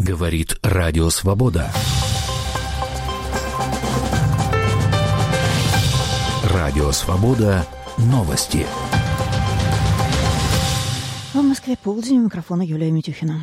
Говорит Радио Свобода. Радио Свобода. Новости. В Москве полдень. У микрофона Юлия Митюхина.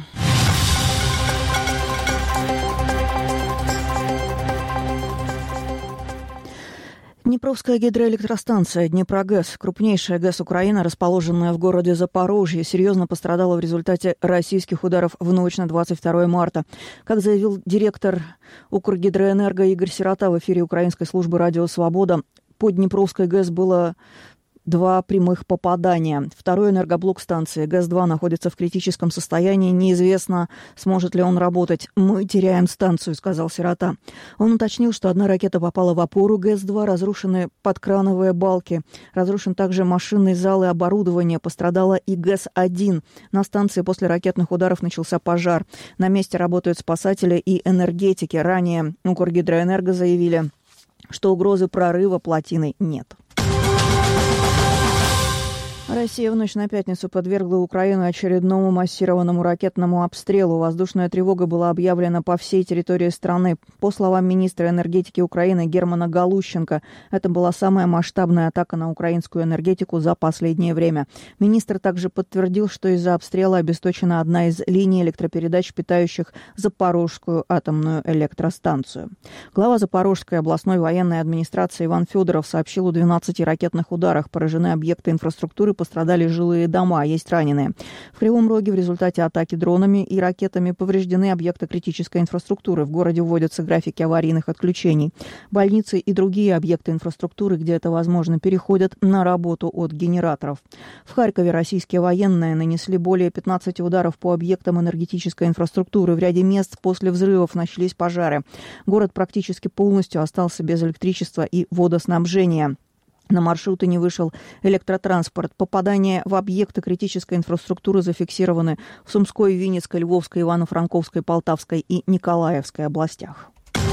Днепровская гидроэлектростанция «Днепрогэс», крупнейшая ГЭС Украины, расположенная в городе Запорожье, серьезно пострадала в результате российских ударов в ночь на 22 марта. Как заявил директор Укргидроэнерго Игорь Сирота в эфире украинской службы «Радио Свобода», по Днепровской ГЭС было 2 прямых попадания. Второй энергоблок станции ГЭС-2 находится в критическом состоянии. Неизвестно, сможет ли он работать. «Мы теряем станцию», — сказал Сирота. Он уточнил, что одна ракета попала в опору ГЭС-2, разрушены подкрановые балки. Разрушен также машинный зал и оборудование. Пострадала и ГЭС-1. На станции после ракетных ударов начался пожар. На месте работают спасатели и энергетики. Ранее Укргидроэнерго заявили, что угрозы прорыва плотины нет. Россия в ночь на пятницу подвергла Украину очередному массированному ракетному обстрелу. Воздушная тревога была объявлена по всей территории страны. По словам министра энергетики Украины Германа Галущенко, это была самая масштабная атака на украинскую энергетику за последнее время. Министр также подтвердил, что из-за обстрела обесточена одна из линий электропередач, питающих Запорожскую атомную электростанцию. Глава Запорожской областной военной администрации Иван Федоров сообщил о 12 ракетных ударах. Поражены объекты инфраструктуры, пострадали жилые дома, есть раненые. В Кривом Роге в результате атаки дронами и ракетами повреждены объекты критической инфраструктуры. В городе вводятся графики аварийных отключений. Больницы и другие объекты инфраструктуры, где это возможно, переходят на работу от генераторов. В Харькове российские военные нанесли более 15 ударов по объектам энергетической инфраструктуры. В ряде мест после взрывов начались пожары. Город практически полностью остался без электричества и водоснабжения. На маршруты не вышел электротранспорт. Попадания в объекты критической инфраструктуры зафиксированы в Сумской, Винницкой, Львовской, Ивано-Франковской, Полтавской и Николаевской областях.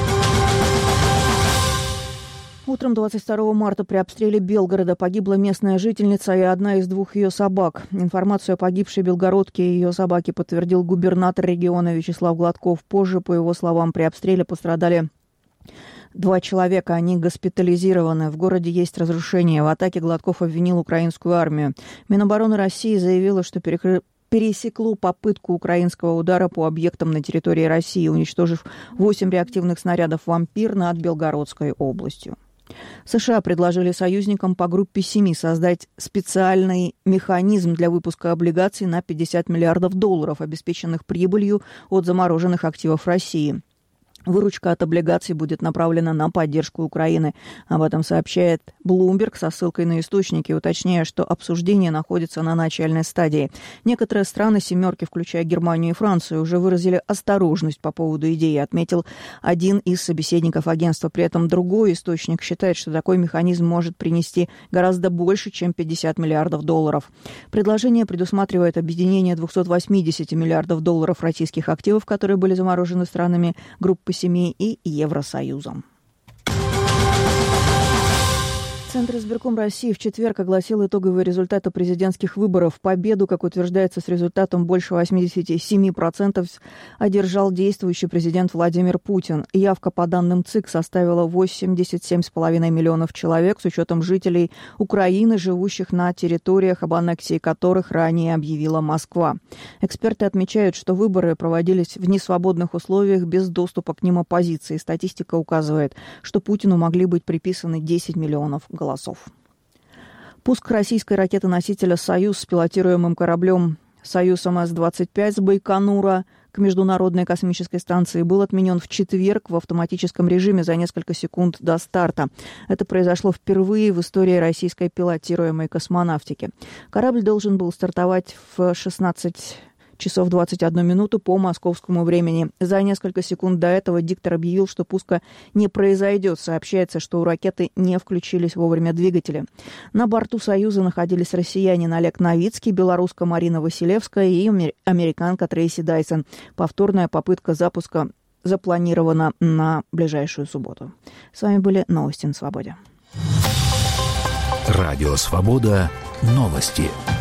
Утром 22 марта при обстреле Белгорода погибла местная жительница и одна из 2 ее собак. Информацию о погибшей белгородке и ее собаке подтвердил губернатор региона Вячеслав Гладков. Позже, по его словам, при обстреле пострадали 2 человека, они госпитализированы. В городе есть разрушения. В атаке Гладков обвинил украинскую армию. Минобороны России заявила, что пересекло попытку украинского удара по объектам на территории России, уничтожив 8 реактивных снарядов «Вампир» над Белгородской областью. США предложили союзникам по группе 7 создать специальный механизм для выпуска облигаций на $50 миллиардов, обеспеченных прибылью от замороженных активов России. Выручка от облигаций будет направлена на поддержку Украины. Об этом сообщает Bloomberg со ссылкой на источники, уточняя, что обсуждение находится на начальной стадии. Некоторые страны «семерки», включая Германию и Францию, уже выразили осторожность по поводу идеи, отметил один из собеседников агентства. При этом другой источник считает, что такой механизм может принести гораздо больше, чем $50 миллиардов. Предложение предусматривает объединение $280 миллиардов российских активов, которые были заморожены странами группы 7 и Евросоюзом. Центр избирком России в четверг огласил итоговые результаты президентских выборов. Победу, как утверждается, с результатом больше 87% одержал действующий президент Владимир Путин. Явка по данным ЦИК составила 87,5 миллионов человек, с учетом жителей Украины, живущих на территориях, об аннексии которых ранее объявила Москва. Эксперты отмечают, что выборы проводились в несвободных условиях, без доступа к ним оппозиции. Статистика указывает, что Путину могли быть приписаны 10 миллионов голосов. Пуск российской ракеты-носителя «Союз» с пилотируемым кораблем «Союз МС-25» с Байконура к Международной космической станции был отменен в четверг в автоматическом режиме за несколько секунд до старта. Это произошло впервые в истории российской пилотируемой космонавтики. Корабль должен был стартовать в 16 часов 21 минуту по московскому времени. За несколько секунд до этого диктор объявил, что пуска не произойдет. Сообщается, что у ракеты не включились вовремя двигатели. На борту «Союза» находились россиянин Олег Новицкий, белоруска Марина Василевская и американка Трейси Дайсон. Повторная попытка запуска запланирована на ближайшую субботу. С вами были новости на Свободе. Радио Свобода. Новости.